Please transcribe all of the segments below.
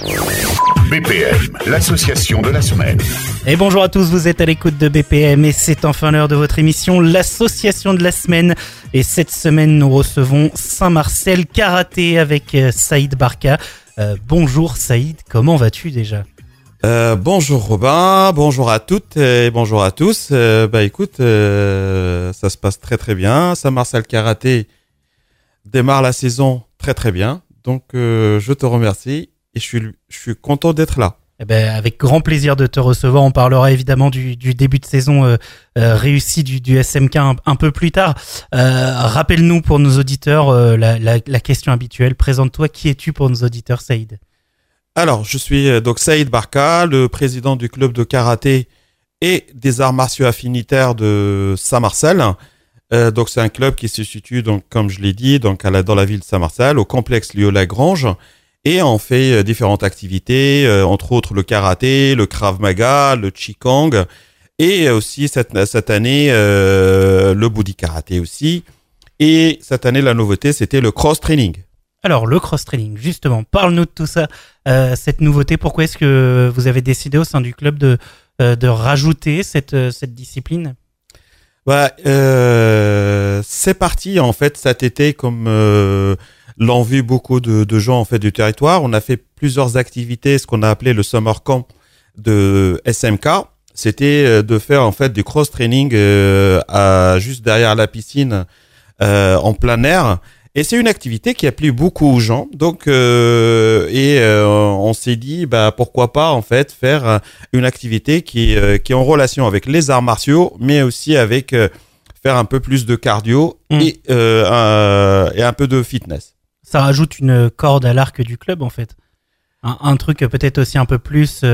BPM, l'association de la semaine. Et bonjour à tous, vous êtes à l'écoute de BPM et c'est enfin l'heure de votre émission, l'association de la semaine. Et cette semaine, nous recevons Saint-Marcel Karaté avec Saïd Barka. Bonjour Saïd, comment vas-tu déjà ? Bonjour Robin, bonjour à toutes et bonjour à tous. Écoute, ça se passe très très bien. Saint-Marcel Karaté démarre la saison très très bien. Donc je te remercie et je suis content d'être là. Avec grand plaisir de te recevoir. On parlera évidemment du début de saison réussi du SMK un peu plus tard. Rappelle-nous pour nos auditeurs la question habituelle. Présente-toi, qui es-tu pour nos auditeurs, Saïd ? Alors, je suis donc Saïd Barka, le président du club de karaté et des arts martiaux affinitaires de Saint-Marcel. Donc, c'est un club qui se situe, donc, comme je l'ai dit, donc dans la ville de Saint-Marcel, au complexe Léo-Lagrange. Et on fait différentes activités, entre autres le karaté, le Krav Maga, le Qigong, et aussi cette année le Body Karaté aussi. Et cette année, la nouveauté, c'était le cross-training. Alors, le cross-training, justement, parle-nous de tout ça, cette nouveauté. Pourquoi est-ce que vous avez décidé au sein du club de rajouter cette discipline ? C'est parti, en fait, cet été, comme l'ont vu beaucoup de gens, en fait, du territoire. On a fait plusieurs activités, ce qu'on a appelé le Summer Camp de SMK. C'était de faire, en fait, du cross-training juste derrière la piscine en plein air. Et c'est une activité qui a plu beaucoup aux gens. Donc, on s'est dit, pourquoi pas en fait faire une activité qui est en relation avec les arts martiaux, mais aussi avec faire un peu plus de cardio et un peu de fitness. Ça rajoute une corde à l'arc du club en fait. Un truc peut-être aussi un peu plus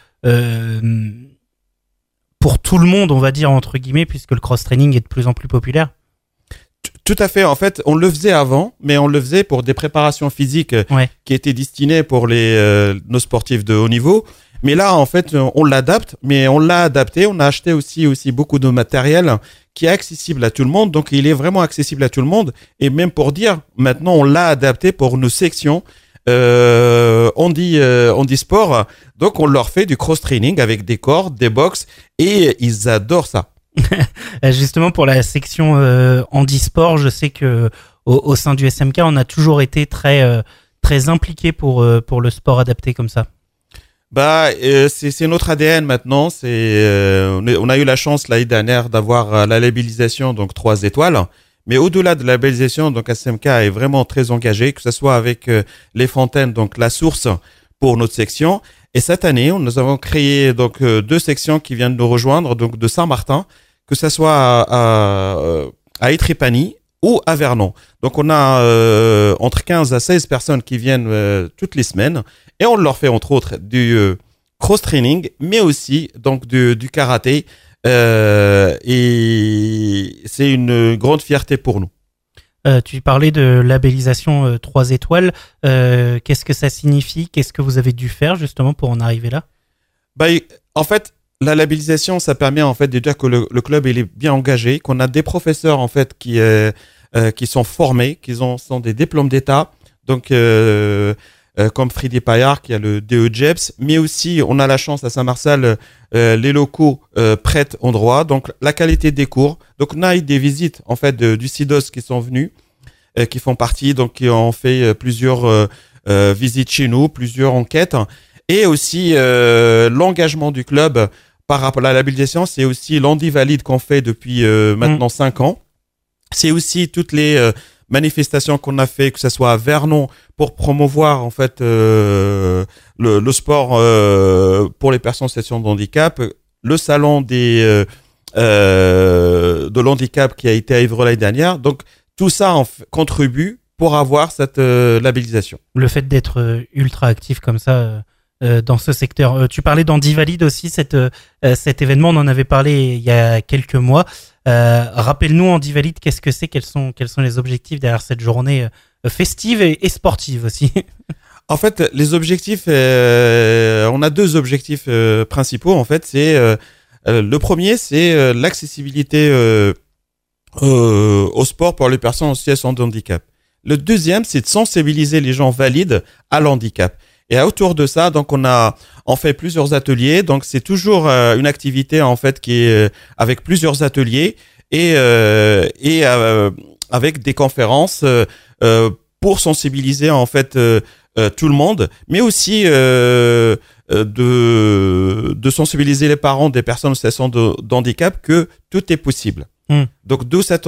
pour tout le monde, on va dire entre guillemets, puisque le cross-training est de plus en plus populaire. Tout à fait. En fait, on le faisait avant, mais on le faisait pour des préparations physiques qui étaient destinées pour nos sportifs de haut niveau. Mais là, en fait, on l'adapte, mais on l'a adapté. On a acheté aussi beaucoup de matériel qui est accessible à tout le monde. Donc, il est vraiment accessible à tout le monde. Et même pour dire, maintenant, on l'a adapté pour nos sections. On dit sport. Donc, on leur fait du cross-training avec des cordes, des box, et ils adorent ça. Justement pour la section handisport, je sais que au sein du SMK, on a toujours été très impliqué pour le sport adapté comme ça. C'est notre ADN maintenant. On a eu la chance l'année dernière d'avoir la labellisation donc 3 étoiles. Mais au-delà de la labellisation, donc SMK est vraiment très engagé, que ce soit avec les fontaines, donc la source pour notre section. Et cette année, nous avons créé donc 2 sections qui viennent nous rejoindre, donc de Saint-Martin, que ce soit à Étrépagny ou à Vernon. Donc on a entre 15 à 16 personnes qui viennent toutes les semaines et on leur fait entre autres du cross-training, mais aussi donc du karaté. Et c'est une grande fierté pour nous. Tu parlais de labellisation 3 étoiles. Qu'est-ce que ça signifie ? Qu'est-ce que vous avez dû faire justement pour en arriver là ? En fait, la labellisation, ça permet en fait de dire que le club il est bien engagé, qu'on a des professeurs en fait qui sont formés, sont des diplômes d'État. Donc comme Frédéric Paillard qui a le DE-JEPS, mais aussi on a la chance à Saint-Marcel, les locaux prêtent en droit, donc la qualité des cours. Donc on a eu des visites en fait du CIDOS qui sont venus, qui font partie, donc qui ont fait plusieurs visites chez nous, plusieurs enquêtes, et aussi l'engagement du club par rapport à la labellisation, c'est aussi l'Handivalide qu'on fait depuis maintenant 5 ans. C'est aussi toutes les manifestations qu'on a fait, que ce soit à Vernon pour promouvoir en fait le sport pour les personnes en situation de handicap, le salon de l'handicap qui a été à Évreux l'année dernière. Donc tout ça contribue pour avoir cette labellisation. Le fait d'être ultra actif comme ça dans ce secteur. Tu parlais d'Handivalide aussi, cet événement, on en avait parlé il y a quelques mois. Rappelle-nous Handivalide, qu'est-ce que c'est, quels sont les objectifs derrière cette journée festive et sportive aussi. En fait, les objectifs, on a 2 objectifs principaux. En fait, c'est le premier, c'est l'accessibilité au sport pour les personnes en situation de handicap. Le deuxième, c'est de sensibiliser les gens valides à l'handicap. Et autour de ça, donc on fait plusieurs ateliers. Donc c'est toujours une activité en fait qui est avec plusieurs ateliers et avec des conférences pour sensibiliser en fait tout le monde, mais aussi de sensibiliser les parents des personnes en situation d'handicap que tout est possible. Donc d'où ça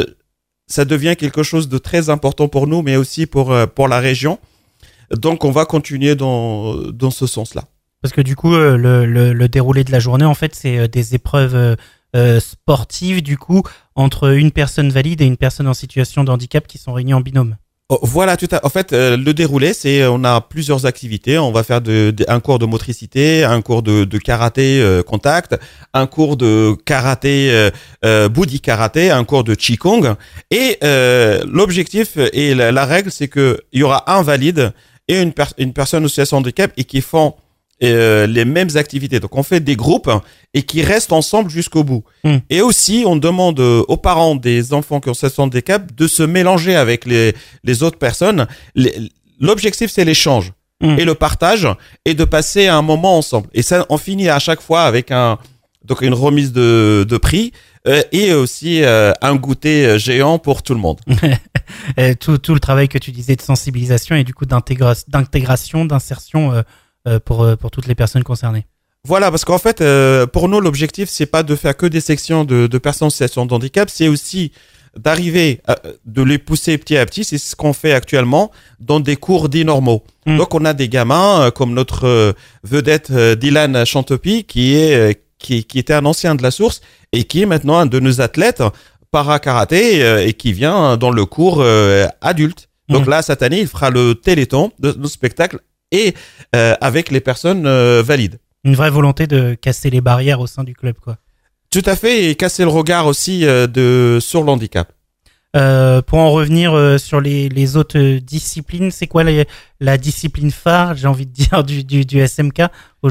devient quelque chose de très important pour nous, mais aussi pour la région. Donc on va continuer dans ce sens-là. Parce que du coup, le déroulé de la journée, en fait, c'est des épreuves sportives, du coup, entre une personne valide et une personne en situation de handicap qui sont réunies en binôme. Voilà, en fait, le déroulé, on a plusieurs activités. On va faire un cours de motricité, un cours de karaté contact, un cours de karaté, body karaté, un cours de qigong. Et l'objectif et la règle, c'est que il y aura un valide et une personne en situation de handicap et qui font les mêmes activités. Donc, on fait des groupes et qui restent ensemble jusqu'au bout. Et aussi, on demande aux parents des enfants qui ont cette handicap de se mélanger avec les autres personnes. L'objectif, c'est l'échange et le partage et de passer un moment ensemble. Et ça, on finit à chaque fois avec une remise de prix et aussi un goûter géant pour tout le monde. Tout le travail que tu disais de sensibilisation et du coup d'intégration, d'insertion pour toutes les personnes concernées. Voilà, parce qu'en fait, pour nous, l'objectif, c'est pas de faire que des sections de personnes en situation de handicap, c'est aussi d'arriver de les pousser petit à petit. C'est ce qu'on fait actuellement dans des cours dits normaux. Donc, on a des gamins comme notre vedette Dylan Chantopy, qui était un ancien de la source et qui est maintenant un de nos athlètes para-karaté et qui vient dans le cours adulte. Donc là, cette année, il fera le téléthon de nos spectacles et avec les personnes valides. Une vraie volonté de casser les barrières au sein du club, quoi. Tout à fait, et casser le regard aussi sur l'handicap. Pour en revenir sur les autres disciplines, c'est quoi la discipline phare, j'ai envie de dire, du SMK aujourd'hui ?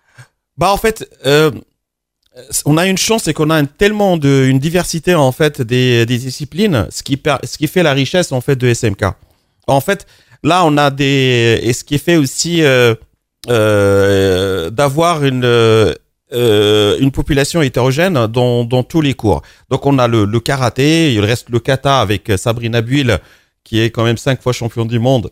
En fait, on a une chance, c'est qu'on a tellement une diversité en fait des disciplines, ce qui fait la richesse en fait de SMK. En fait, là on a et ce qui fait aussi d'avoir une population hétérogène dans tous les cours. Donc on a le karaté, il reste le kata avec Sabrina Buil qui est quand même 5 fois champion du monde,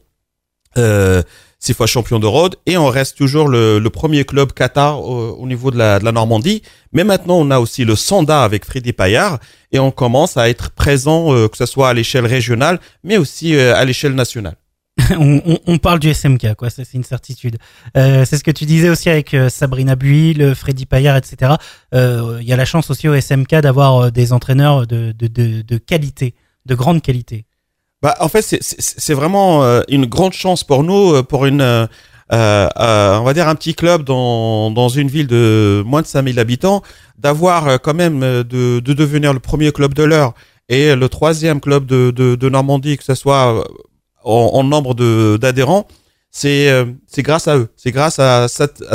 6 fois champion de Rhodes, et on reste toujours le premier club kata au niveau de la Normandie. Mais maintenant on a aussi le Sanda avec Freddy Paillard et on commence à être présent que ce soit à l'échelle régionale mais aussi à l'échelle nationale. On parle du SMK, quoi, ça, c'est une certitude. C'est ce que tu disais aussi avec Sabrina Buil, Freddy Paillard, etc. Il y a la chance aussi au SMK d'avoir des entraîneurs de qualité, de grande qualité. En fait, c'est vraiment une grande chance pour nous, pour on va dire un petit club dans une ville de moins de 5000 habitants, d'avoir quand même de devenir le premier club de l'Eure et le 3e club de Normandie, que ce soit en nombre d'adhérents, c'est grâce à eux. C'est grâce à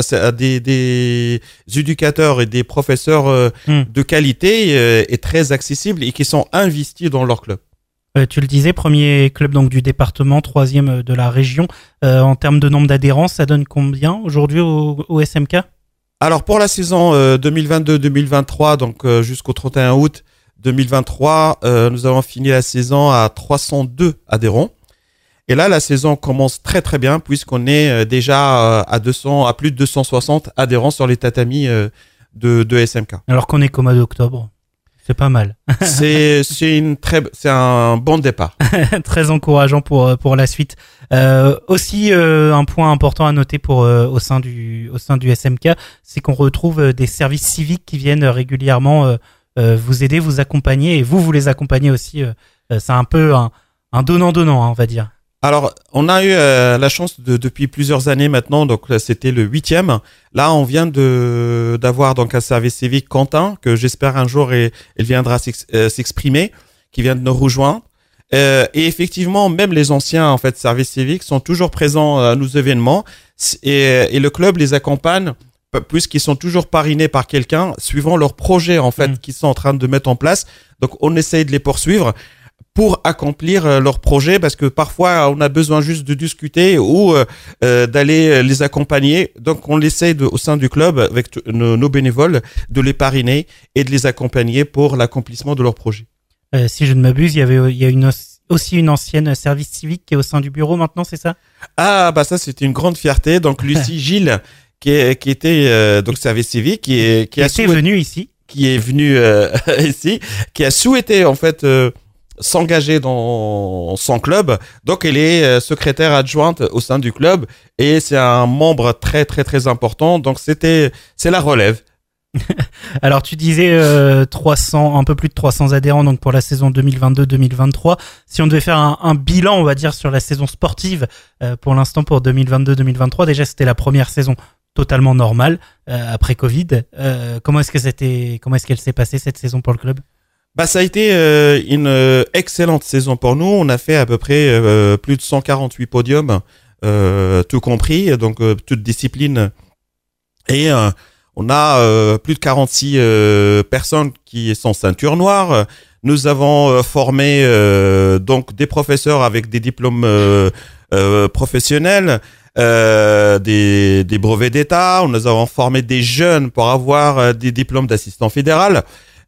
des éducateurs et des professeurs de qualité et très accessibles et qui sont investis dans leur club. Tu le disais, premier club donc du département, 3e de la région. En termes de nombre d'adhérents, ça donne combien aujourd'hui au SMK ? Alors pour la saison 2022-2023, donc jusqu'au 31 août 2023, nous avons fini la saison à 302 adhérents. Et là, la saison commence très très bien puisqu'on est déjà à plus de 260 adhérents sur les tatamis de SMK. Alors qu'on est qu'au mois d'octobre, c'est pas mal. C'est un bon départ. Très encourageant pour la suite. Aussi un point important à noter au sein du SMK, c'est qu'on retrouve des services civiques qui viennent régulièrement vous aider, vous accompagner, et vous les accompagnez aussi. C'est un peu un donnant-donnant, hein, on va dire. Alors, on a eu la chance depuis plusieurs années maintenant, donc c'était le 8e. Là, on vient d'avoir donc un service civique, Quentin, que j'espère un jour il viendra s'exprimer, qui vient de nous rejoindre. Et effectivement, même les anciens en fait services civiques sont toujours présents à nos événements et le club les accompagne puisqu'ils sont toujours parrainés par quelqu'un suivant leurs projets en fait qu'ils sont en train de mettre en place. Donc, on essaye de les poursuivre. pour accomplir leur projet, parce que parfois on a besoin juste de discuter ou d'aller les accompagner. Donc on essaie au sein du club avec nos bénévoles de les parrainer et de les accompagner pour l'accomplissement de leur projet. Si je ne m'abuse, il y a aussi une ancienne service civique qui est au sein du bureau maintenant, c'est ça? Ah bah ça c'était une grande fierté. Donc Lucie Gilles qui était donc service civique qui était venue ici, qui est venue ici, qui a souhaité en fait s'engager dans son club. Donc elle est secrétaire adjointe au sein du club et c'est un membre très très très important. Donc c'est la relève. Alors tu disais 300, un peu plus de 300 adhérents donc pour la saison 2022-2023. Si on devait faire un bilan, on va dire, sur la saison sportive pour l'instant pour 2022-2023, déjà c'était la première saison totalement normale après Covid. Comment est-ce qu'elle s'est passée cette saison pour le club? Bah ça a été une excellente saison pour nous. On a fait à peu près plus de 148 podiums, tout compris, donc toutes disciplines. Et on a plus de 46 personnes qui sont ceinture noire. Nous avons formé donc des professeurs avec des diplômes professionnels, des brevets d'État. Nous avons formé des jeunes pour avoir des diplômes d'assistant fédéral.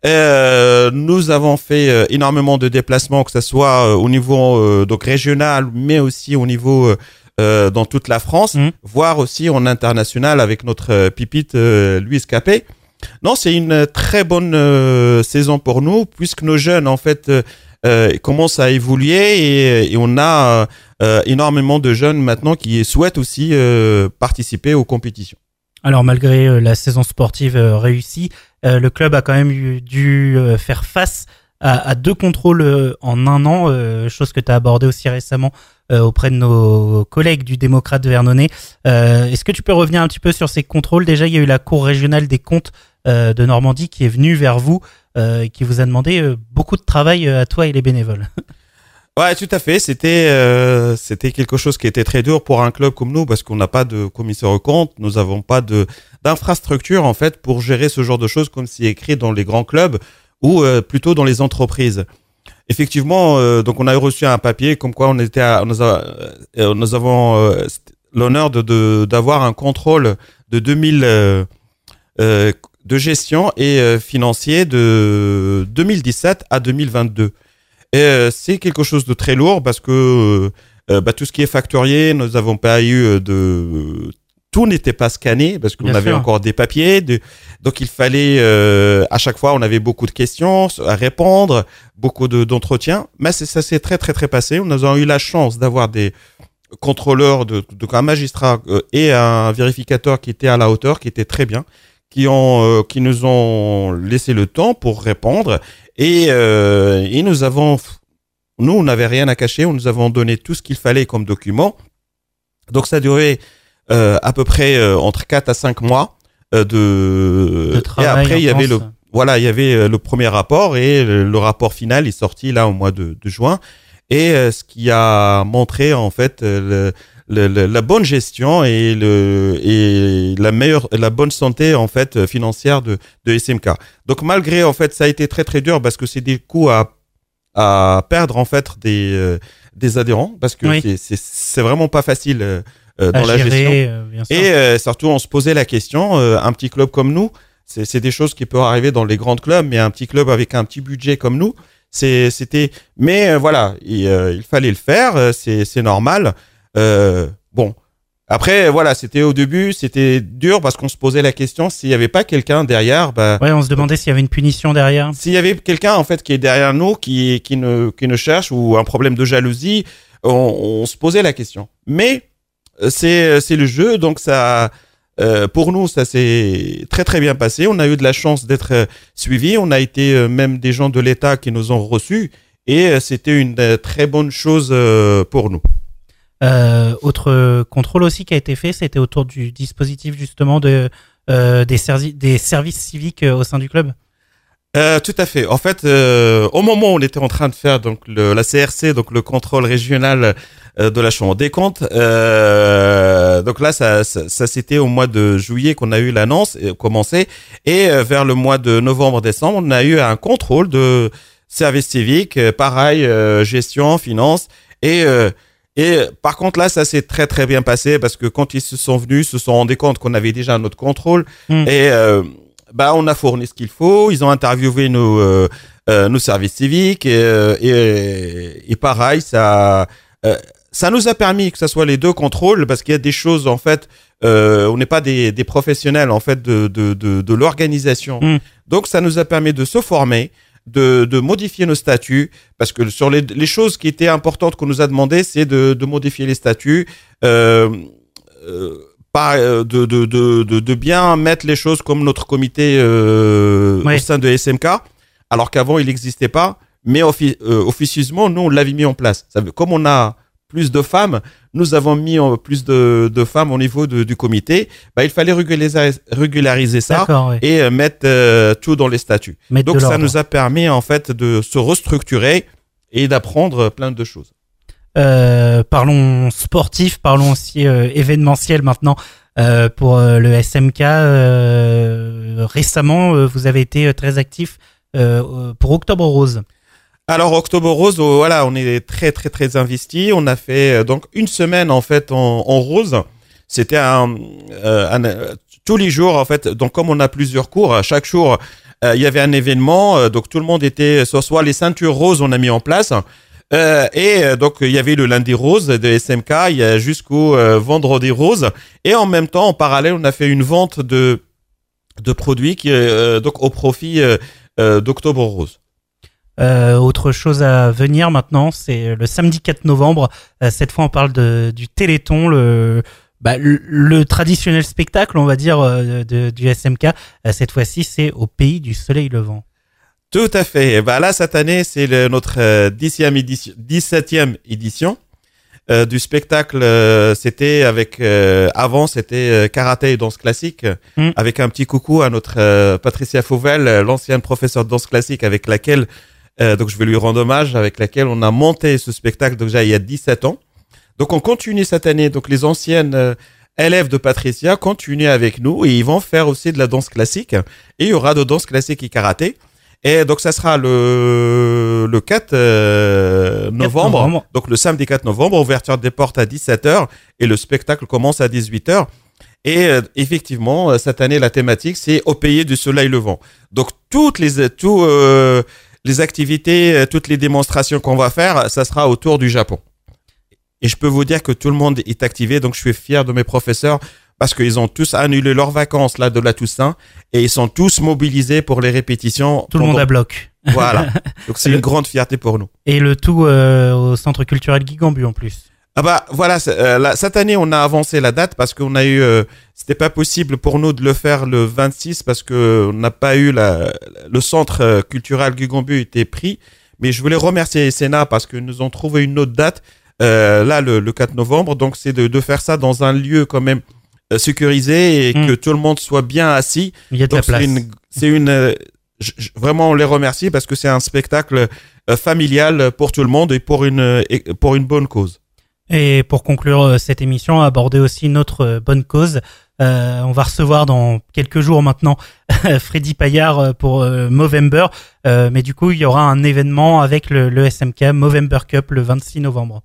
Nous avons fait énormément de déplacements, que ce soit au niveau donc régional, mais aussi au niveau dans toute la France, voire aussi en international avec notre pipite Louis Capet. Non, c'est une très bonne saison pour nous, puisque nos jeunes en fait commencent à évoluer et on a énormément de jeunes maintenant qui souhaitent aussi participer aux compétitions. Alors malgré la saison sportive réussie, le club a quand même dû faire face à 2 contrôles en un an, chose que tu as abordé aussi récemment auprès de nos collègues du Démocrate Vernonais. Est-ce que tu peux revenir un petit peu sur ces contrôles? Déjà, il y a eu la Cour régionale des comptes de Normandie qui est venue vers vous, qui vous a demandé beaucoup de travail à toi et les bénévoles. Ouais, tout à fait. C'était quelque chose qui était très dur pour un club comme nous parce qu'on n'a pas de commissaire aux comptes, nous n'avons pas d'infrastructure en fait pour gérer ce genre de choses comme c'est écrit dans les grands clubs ou plutôt dans les entreprises. Effectivement, donc on a reçu un papier comme quoi nous avons l'honneur d'avoir un contrôle de 2000 de gestion et financier de 2017 à 2022. Et c'est quelque chose de très lourd parce que tout ce qui est facturier, nous n'avons pas eu tout n'était pas scanné parce qu'on avait encore des papiers. Donc il fallait à chaque fois, on avait beaucoup de questions à répondre, beaucoup d'entretiens. Mais ça s'est très très très passé. Nous avons eu la chance d'avoir des contrôleurs, un magistrat et un vérificateur qui étaient à la hauteur, qui étaient très bien, qui nous ont laissé le temps pour répondre. Et nous, on n'avait rien à cacher. Nous avons donné tout ce qu'il fallait comme document. Donc, ça a duré à peu près entre 4 à 5 mois de travail. Et après, il y avait le premier rapport et le rapport final est sorti là au mois de juin. Et ce qui a montré en fait la bonne gestion et la bonne santé en fait financière de SMK. Donc malgré en fait ça a été très très dur parce que c'est des coûts à perdre en fait des adhérents parce que c'est vraiment pas facile dans la gestion. Bien sûr. Et surtout on se posait la question, un petit club comme nous, c'est des choses qui peuvent arriver dans les grands clubs, mais un petit club avec un petit budget comme nous, voilà, il fallait le faire, c'est normal. Bon, après voilà, c'était au début, c'était dur parce qu'on se posait la question s'il y avait pas quelqu'un derrière. On se demandait s'il y avait une punition derrière. S'il y avait quelqu'un en fait qui est derrière nous, qui nous cherche ou un problème de jalousie, on se posait la question. Mais c'est le jeu, donc ça. Pour nous, ça s'est très très bien passé. On a eu de la chance d'être suivis. On a été même des gens de l'État qui nous ont reçus et c'était une très bonne chose pour nous. Autre contrôle aussi qui a été fait, c'était autour du dispositif justement des services civiques au sein du club. Tout à fait. En fait, au moment où on était en train de faire donc la CRC, donc le contrôle régional de la Chambre des comptes, donc là ça c'était au mois de juillet qu'on a eu l'annonce commencé et vers le mois de novembre-décembre, on a eu un contrôle de service civique, pareil, gestion, finance. Et par contre, là, ça s'est très, très bien passé parce que quand ils se sont venus, ils se sont rendus compte qu'on avait déjà notre contrôle. Et on a fourni ce qu'il faut. Ils ont interviewé nos services civiques. Et pareil, ça nous a permis que ce soit les deux contrôles parce qu'il y a des choses, en fait, on n'est pas des professionnels, en fait, de l'organisation. Donc, ça nous a permis de se former, de modifier nos statuts, parce que sur les choses qui étaient importantes qu'on nous a demandé, c'est de modifier les statuts, de bien mettre les choses comme notre comité au sein de SMK, alors qu'avant il n'existait pas, mais officieusement nous on l'avait mis en place. Comme on a plus de femmes, nous avons mis plus de femmes au niveau du comité. Il fallait régulariser ça et mettre tout dans les statuts. Donc ça nous a permis en fait de se restructurer et d'apprendre plein de choses. Parlons sportif, parlons aussi événementiel maintenant pour le SMK. Récemment, vous avez été très actif pour Octobre Rose. Alors Octobre Rose, voilà, on est très très très investi. On a fait donc une semaine en fait en rose. C'était tous les jours en fait. Donc comme on a plusieurs cours, chaque jour il y avait un événement. Donc tout le monde était soit les ceintures roses on a mis en place. Et donc il y avait le lundi rose de SMK, il y a jusqu'au vendredi rose. Et en même temps, en parallèle, on a fait une vente de produits qui donc au profit d'Octobre Rose. Autre chose à venir maintenant, c'est le samedi 4 novembre. Cette fois, on parle du Téléthon, le traditionnel spectacle, on va dire, du SMK. Cette fois-ci, c'est au Pays du Soleil Levant. Tout à fait. Là, cette année, c'est notre 17e édition du spectacle. C'était avec avant, c'était karaté et danse classique, avec un petit coucou à notre Patricia Fauvel, l'ancienne professeure de danse classique, avec laquelle donc je vais lui rendre hommage, avec laquelle on a monté ce spectacle déjà il y a 17 ans. Donc on continue cette année. Donc les anciennes élèves de Patricia continuent avec nous et ils vont faire aussi de la danse classique. Et il y aura de danse classique et karaté. Et donc ça sera le 4 novembre. Donc le samedi 4 novembre, ouverture des portes à 17h et le spectacle commence à 18h. Et effectivement, cette année, la thématique, c'est au Pays du Soleil Levant. Donc toutes les activités, toutes les démonstrations qu'on va faire, ça sera autour du Japon. Et je peux vous dire que tout le monde est activé, donc je suis fier de mes professeurs parce qu'ils ont tous annulé leurs vacances là de la Toussaint et ils sont tous mobilisés pour les répétitions. Tout le monde à bloc. Voilà. Donc c'est une grande fierté pour nous. Et le tout au Centre culturel Guy Gambu en plus. Voilà, cette année on a avancé la date parce qu'on a eu c'était pas possible pour nous de le faire le 26 parce que on n'a pas eu le centre culturel Guy Gambu était pris, mais je voulais remercier Sénat parce que nous ont trouvé une autre date le 4 novembre, donc c'est de faire ça dans un lieu quand même sécurisé et que tout le monde soit bien assis. Il y a de donc la place. Vraiment on les remercie parce que c'est un spectacle familial pour tout le monde et pour une bonne cause. Et pour conclure cette émission, aborder aussi notre bonne cause. On va recevoir dans quelques jours maintenant Freddy Payard pour Movember. Mais du coup, il y aura un événement avec le SMK Movember Cup le 26 novembre.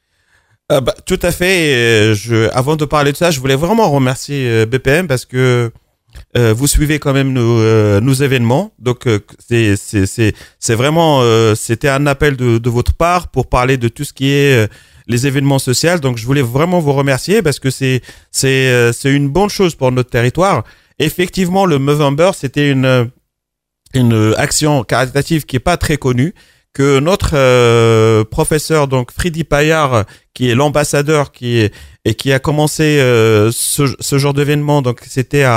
Tout à fait. Avant de parler de ça, je voulais vraiment remercier BPM parce que vous suivez quand même nos événements. Donc c'est vraiment c'était un appel de votre part pour parler de tout ce qui est les événements sociaux. Donc je voulais vraiment vous remercier parce que c'est une bonne chose pour notre territoire. Effectivement, le Movember, c'était une action caritative qui est pas très connue, que notre professeur donc Freddy Payard, qui est l'ambassadeur qui a commencé ce genre d'événement, donc c'était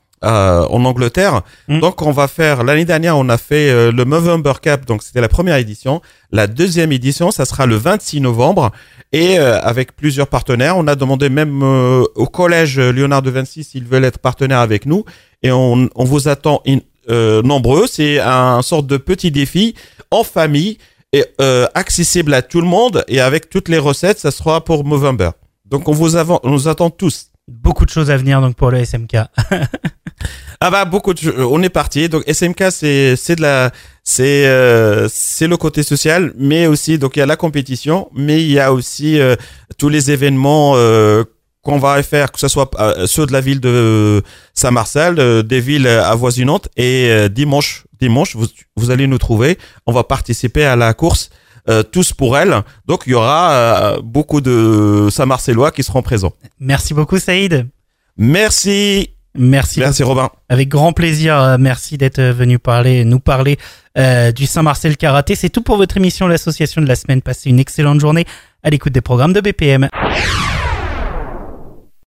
en Angleterre. Donc on va faire, l'année dernière on a fait le Movember Cup, donc c'était la première édition. La deuxième édition, ça sera le 26 novembre et avec plusieurs partenaires. On a demandé même au collège Léonard de Vinci s'ils veulent être partenaires avec nous et on vous attend nombreux. C'est un sorte de petit défi en famille et accessible à tout le monde et avec toutes les recettes, ça sera pour Movember. Donc on nous attend tous. Beaucoup de choses à venir donc pour le SMK. Ah bah on est parti. Donc SMK c'est le côté social, mais aussi donc il y a la compétition, mais il y a aussi tous les événements qu'on va faire, que ce soit ceux de la ville de Saint-Marcel, des villes avoisinantes, et dimanche vous allez nous trouver. On va participer à la course Tous pour elle. Donc il y aura beaucoup de Saint-Marcellois qui seront présents. Merci beaucoup Saïd. Merci Robin. Avec grand plaisir. Merci d'être venu nous parler du Saint-Marcel Karaté. C'est tout pour votre émission L'Association de la semaine. Passez une excellente journée à l'écoute des programmes de BPM.